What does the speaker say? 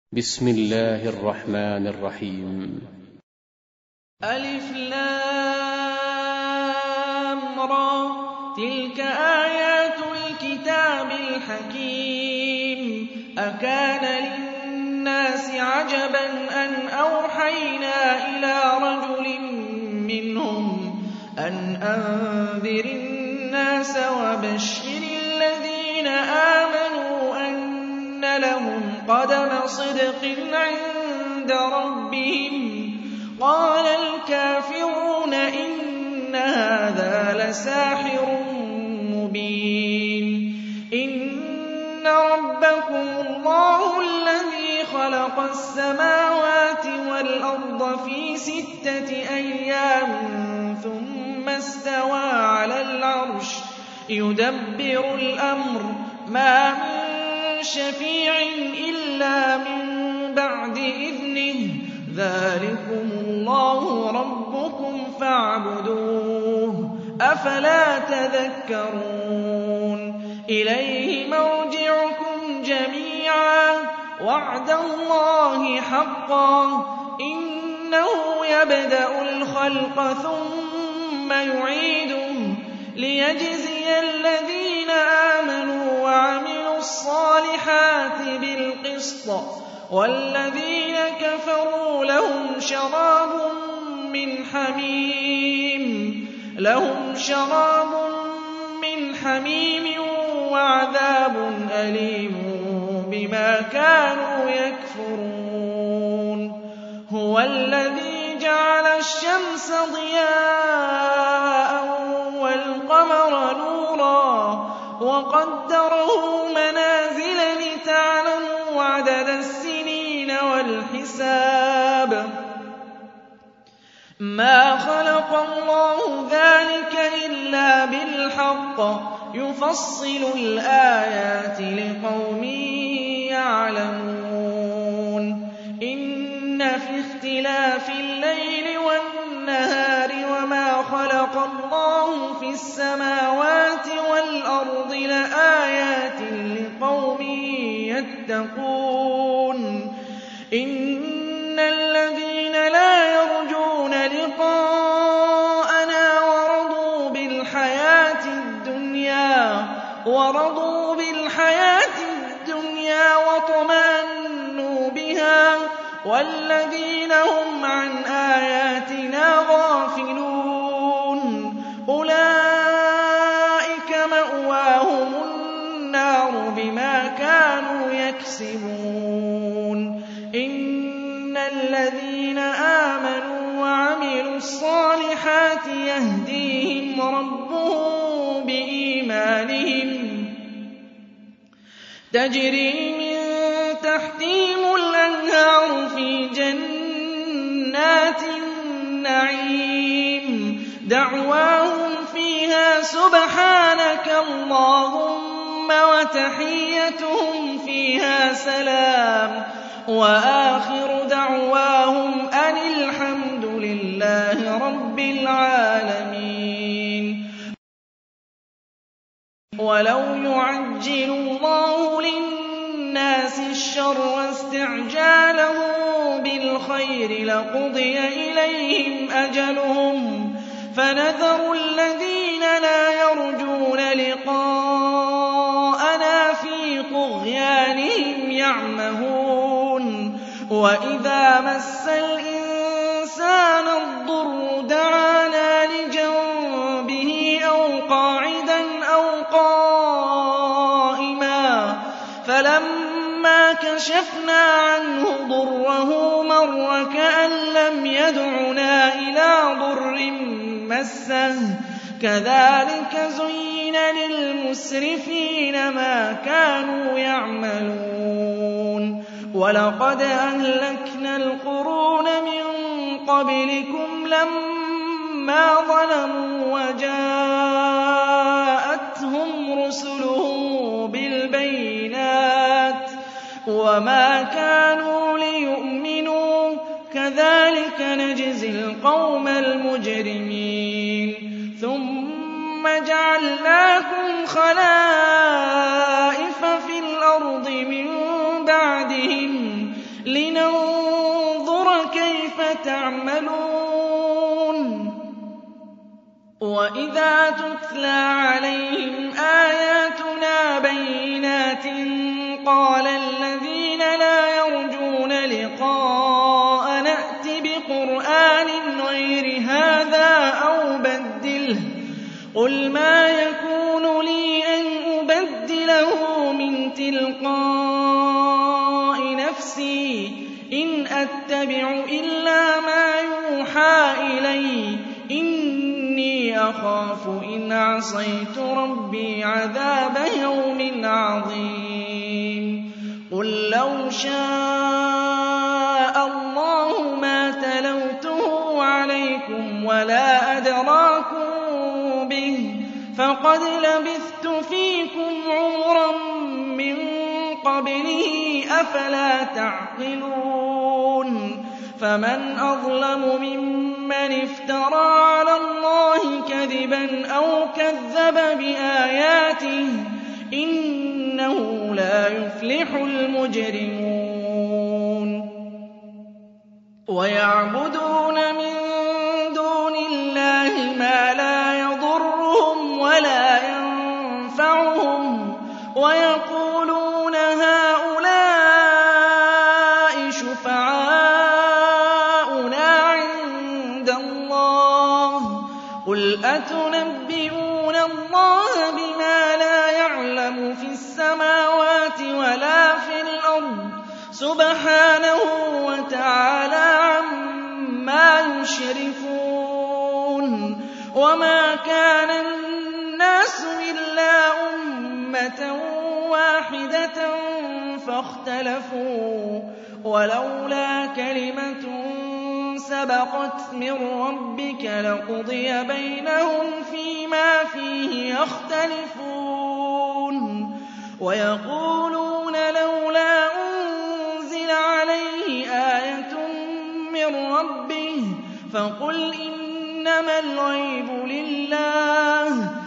بسم الله الرحمن الرحيم. ألف لام را، تلك آيات الكتاب الحكيم. أكان للناس عجبا أن أوحينا إلى رجل منهم أن أنذر الناس وبشر الذين آمنوا أن لهم قدم صدق عند ربهم. قال الكافرون إن هذا لساحر مبين. إن ربكم الله الذي خلق السماوات والأرض في 6 أيام ثم استوى على العرش يدبر الأمر ما من شفيع إلا من بعد إذنه. ذلكم الله ربكم فاعبدوه أفلا تذكرون. إليه مرجعكم جميعا وعد الله حقا إنه يبدأ الخلق ثم يعيده ليجزي الذين آمنوا وعملوا الصالحات بالقسط والذين كفروا لهم شراب من حميم وعذاب أليم بما كانوا يكفرون. هو الذي جعل الشمس ضياء والقمر نورا وقدره منازل لتعلموا عدد السنين والحساب. ما خلق الله ذلك إلا بالحق يفصل الآيات لقوم يعلمون. إن في اختلاف الليل والنهار وما خلق الله في السماوات والأرض لآيات لقوم يتقون. إن الذين لا يرجون لقاءنا ورضوا بالحياة الدنيا وطمأنوا بها والذين هم عن آياتنا غافلون أولئك مأواهم النار بما كانوا يكسبون. إن الذين آمنوا وعملوا الصالحات يهديهم ربهم بإيمانهم تجري من تحتهم الأنهار في جنات النعيم دعواهم فيها سبحانك اللهم وتحيتهم فيها سلام وآخر دعواهم أن الحمد لله رب العالمين. ولو يعجل الله للناس الشر استعجاله بالخير لقضي إليهم أجلهم فنذر الذين لا يرجون لقاءنا في طغيانهم يعمهون. وإذا مس الإنسان الضر دعانا لجنبه أو قاعدا أو قائما فلما كشفنا عنه ضره مر كأن لم يدعنا إلى ضر مسه كذلك زين للمسرفين ما كانوا يعملون. ولقد أهلكنا القرون من قبلكم لما ظلموا وجاءتهم رسلهم بالبينات وما كانوا ليؤمنوا كذلك نجزي القوم المجرمين. ثم جعلناكم خلائف في الأرض من بعدهم لننظر كيف تعملون وإذا تتلى عليهم آياتنا بينات قال الذين لا يرجون لقاء نأت بقرآن غير هذا أو بدله قل ما يكون لي أن أبدله من تلقاء نفسي إن أتبع إلا ما يوحى إلي إني أخاف إن عصيت ربي عذاب يوم عظيم قل لو شاء الله ما تلوته عليكم ولا أدراكم به فقد لبثت فيكم عمرا من قبله أفلا تعقلون فمن أظلم ممن افترى على الله كذبا أو كذب بآياته إنه لا يفلح المجرمون ويعبدون من دون الله ما لا يضرهم ولا ينفعهم ويقولون هؤلاء شفعاؤنا عند الله قل أتنبئون الله بما لا يعلم في السماوات ولا في الأرض سبحانه وتعالى عما يشركون وما كان الناس إلا أمة واحدة فاختلفوا ولولا كلمة سبقت من ربك لقضي بينهم فيما فيه يختلفون ويقولون لولا أنزل عليه آية من ربه فقل إنما الغيب لله